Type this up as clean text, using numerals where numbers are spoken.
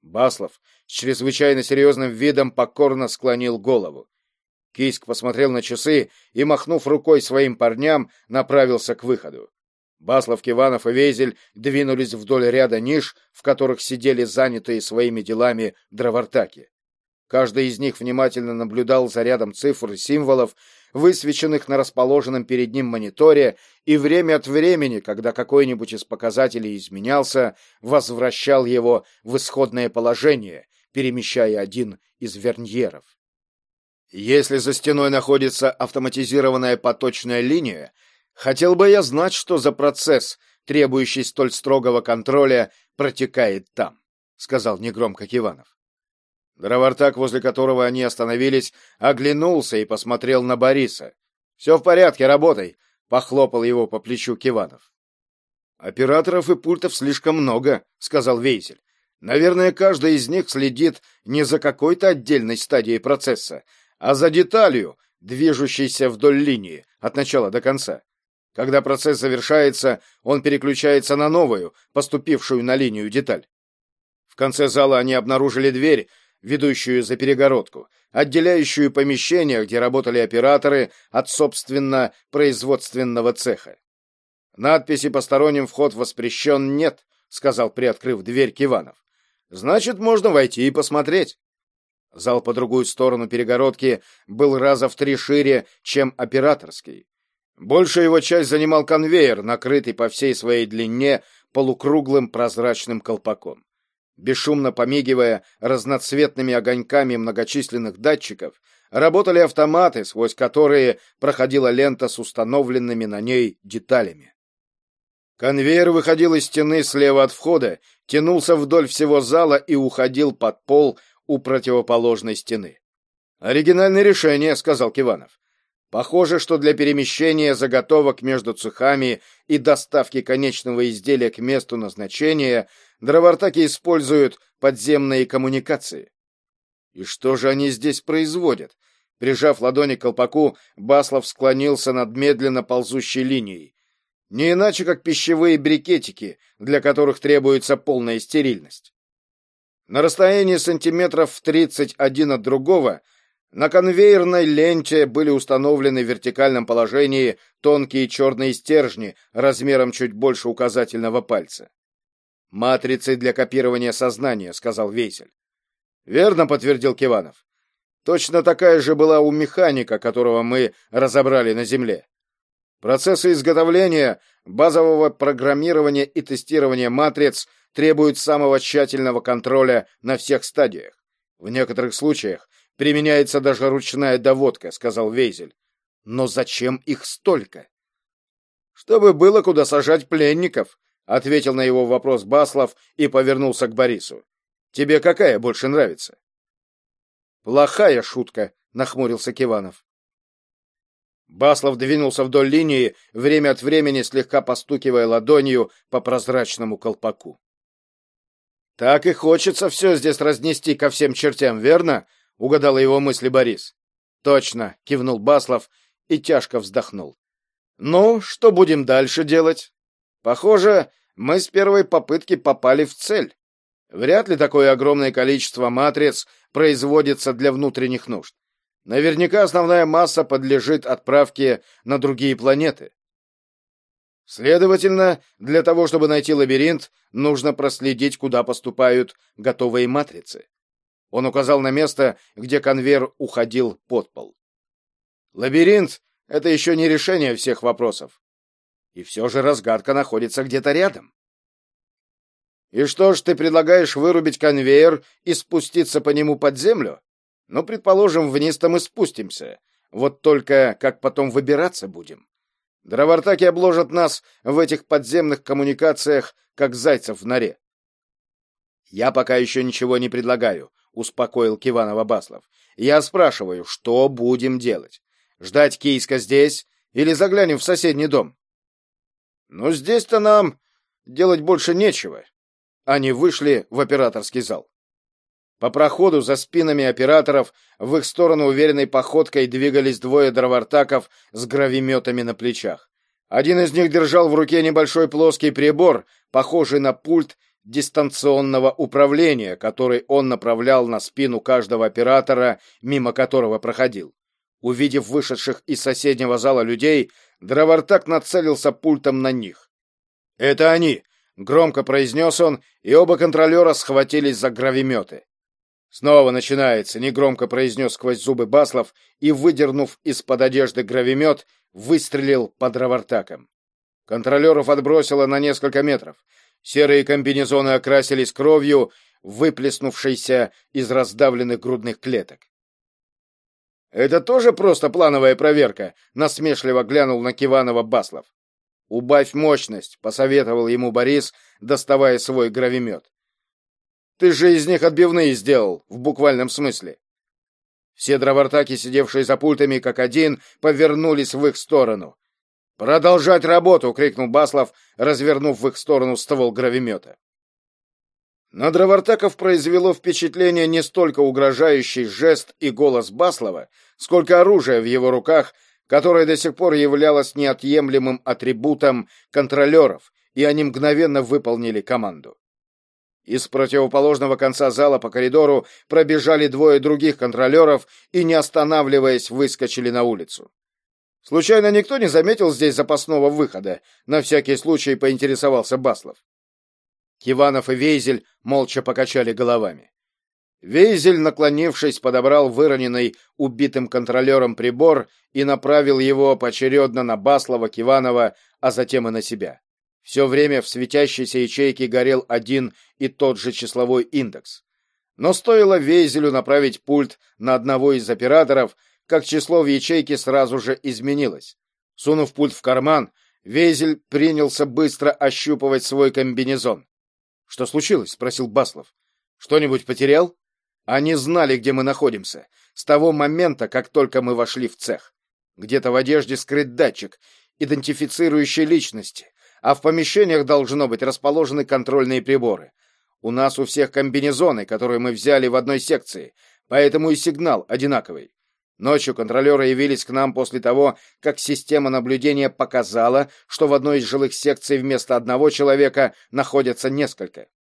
Баслов с чрезвычайно серьезным видом покорно склонил голову. Кийск посмотрел на часы и, махнув рукой своим парням, направился к выходу. Баслов, Киванов и Вейзель двинулись вдоль ряда ниш, в которых сидели занятые своими делами дровартаки. Каждый из них внимательно наблюдал за рядом цифр и символов, высвеченных на расположенном перед ним мониторе, и время от времени, когда какой-нибудь из показателей изменялся, возвращал его в исходное положение, перемещая один из верньеров. Если за стеной находится автоматизированная поточная линия, хотел бы я знать, что за процесс, требующий столь строгого контроля, протекает там, сказал негромко Киванов. Дровартак, возле которого они остановились, оглянулся и посмотрел на Бориса. «Все в порядке, работай», — похлопал его по плечу Киванов. «Операторов и пультов слишком много», — сказал Вейзель. «Наверное, каждый из них следит не за какой-то отдельной стадией процесса, а за деталью, движущейся вдоль линии от начала до конца. Когда процесс завершается, он переключается на новую, поступившую на линию деталь». В конце зала они обнаружили дверь, ведущую за перегородку, отделяющую помещение, где работали операторы, от, собственно, производственного цеха. «Надписи «Посторонним вход воспрещен» нет», — сказал, приоткрыв дверь, Киванов. «Значит, можно войти и посмотреть». Зал по другую сторону перегородки был раза в 3 шире, чем операторский. Большая его часть занимал конвейер, накрытый по всей своей длине полукруглым прозрачным колпаком. Бесшумно помигивая разноцветными огоньками многочисленных датчиков, работали автоматы, сквозь которые проходила лента с установленными на ней деталями. Конвейер выходил из стены слева от входа, тянулся вдоль всего зала и уходил под пол у противоположной стены. «Оригинальное решение», — сказал Киванов. «Похоже, что для перемещения заготовок между цехами и доставки конечного изделия к месту назначения дровартаки используют подземные коммуникации». «И что же они здесь производят?» Прижав ладони к колпаку, Баслов склонился над медленно ползущей линией. «Не иначе, как пищевые брикетики, для которых требуется полная стерильность». На расстоянии сантиметров в 30 один от другого на конвейерной ленте были установлены в вертикальном положении тонкие черные стержни размером чуть больше указательного пальца. «Матрицы для копирования сознания», — сказал Вейзель. «Верно», — подтвердил Киванов. «Точно такая же была у механика, которого мы разобрали на Земле. Процессы изготовления, базового программирования и тестирования матриц требуют самого тщательного контроля на всех стадиях. В некоторых случаях применяется даже ручная доводка», — сказал Вейзель. «Но зачем их столько?» «Чтобы было куда сажать пленников», — ответил на его вопрос Баслов и повернулся к Борису. «Тебе какая больше нравится?» «Плохая шутка», — нахмурился Киванов. Баслов двинулся вдоль линии, время от времени слегка постукивая ладонью по прозрачному колпаку. «Так и хочется все здесь разнести ко всем чертям, верно?» — угадал его мысли Борис. «Точно», — кивнул Баслов и тяжко вздохнул. «Ну, что будем дальше делать? Похоже, мы с первой попытки попали в цель. Вряд ли такое огромное количество матриц производится для внутренних нужд. Наверняка основная масса подлежит отправке на другие планеты. Следовательно, для того, чтобы найти лабиринт, нужно проследить, куда поступают готовые матрицы». Он указал на место, где конвейер уходил под пол. «Лабиринт — это еще не решение всех вопросов. И все же разгадка находится где-то рядом». «И что ж, ты предлагаешь вырубить конвейер и спуститься по нему под землю? Ну, предположим, вниз-то мы спустимся. Вот только как потом выбираться будем? Дровартаки обложат нас в этих подземных коммуникациях, как зайцев в норе». «Я пока еще ничего не предлагаю», — успокоил Киванова Баслов. «Я спрашиваю, что будем делать? Ждать Кийска здесь или заглянем в соседний дом?» «Ну, здесь-то нам делать больше нечего». Они вышли в операторский зал. По проходу за спинами операторов в их сторону уверенной походкой двигались двое дровартаков с гравиметами на плечах. Один из них держал в руке небольшой плоский прибор, похожий на пульт дистанционного управления, который он направлял на спину каждого оператора, мимо которого проходил. Увидев вышедших из соседнего зала людей, Дровартак нацелился пультом на них. «Это они!» — громко произнес он, и оба контролера схватились за гравиметы. «Снова начинается», — негромко произнес сквозь зубы Баслов и, выдернув из-под одежды гравимет, выстрелил по Дровартакам. Контролеров отбросило на несколько метров. Серые комбинезоны окрасились кровью, выплеснувшейся из раздавленных грудных клеток. «Это тоже просто плановая проверка?» — насмешливо глянул на Киванова Баслов. «Убавь мощность», — посоветовал ему Борис, доставая свой гравимет. «Ты же из них отбивные сделал, в буквальном смысле». Все дровартаки, сидевшие за пультами как один, повернулись в их сторону. «Продолжать работу!» — крикнул Баслов, развернув в их сторону ствол гравимета. На дровартаков произвело впечатление не столько угрожающий жест и голос Баслова, сколько оружие в его руках, которое до сих пор являлось неотъемлемым атрибутом контролеров, и они мгновенно выполнили команду. Из противоположного конца зала по коридору пробежали двое других контролеров и, не останавливаясь, выскочили на улицу. «Случайно никто не заметил здесь запасного выхода?» — на всякий случай поинтересовался Баслов. Киванов и Вейзель молча покачали головами. Вейзель, наклонившись, подобрал выроненный убитым контролером прибор и направил его поочередно на Баслова, Киванова, а затем и на себя. Все время в светящейся ячейке горел один и тот же числовой индекс. Но стоило Вейзелю направить пульт на одного из операторов, как число в ячейке сразу же изменилось. Сунув пульт в карман, Вейзель принялся быстро ощупывать свой комбинезон. «Что случилось?» — спросил Баслов. «Что-нибудь потерял?» «Они знали, где мы находимся, с того момента, как только мы вошли в цех. Где-то в одежде скрыт датчик, идентифицирующий личности, а в помещениях должно быть расположены контрольные приборы. У нас у всех комбинезоны, которые мы взяли в одной секции, поэтому и сигнал одинаковый. Ночью контролеры явились к нам после того, как система наблюдения показала, что в одной из жилых секций вместо одного человека находятся несколько.